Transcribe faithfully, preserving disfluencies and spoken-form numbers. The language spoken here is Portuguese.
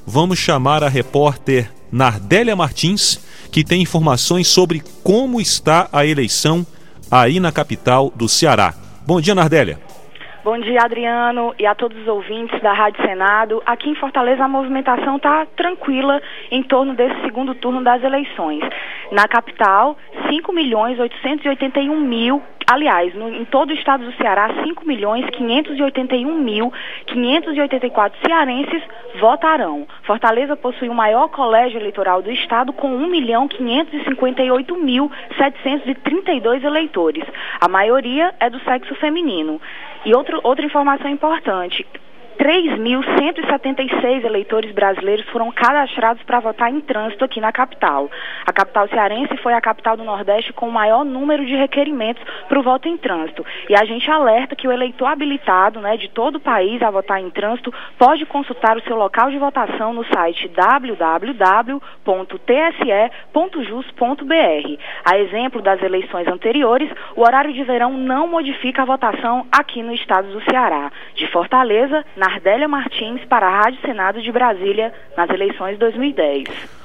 vamos chamar a repórter Nardélia Martins, que tem informações sobre como está a eleição aí na capital do Ceará. Bom dia, Nardélia. Bom dia, Adriano, e a todos os ouvintes da Rádio Senado. Aqui em Fortaleza a movimentação está tranquila em torno desse segundo turno das eleições. Na capital, cinco milhões oitocentos e oitenta e um mil, aliás, no, em todo o estado do Ceará, cinco milhões quinhentos e oitenta e um mil quinhentos e oitenta e quatro cearenses votarão. Fortaleza possui o maior colégio eleitoral do estado com um milhão quinhentos e cinquenta e oito mil setecentos e trinta e dois eleitores. A maioria é do sexo feminino. E outro, outra informação importante, três mil cento e setenta e seis eleitores brasileiros foram cadastrados para votar em trânsito aqui na capital. A capital cearense foi a capital do Nordeste com o maior número de requerimentos para o voto em trânsito. E a gente alerta que o eleitor habilitado, né, de todo o país a votar em trânsito pode consultar o seu local de votação no site w w w ponto t s e ponto jus ponto b r. A exemplo das eleições anteriores, o horário de verão não modifica a votação aqui no estado do Ceará. De Fortaleza, Nardélia Martins para a Rádio Senado de Brasília, nas eleições de dois mil e dez.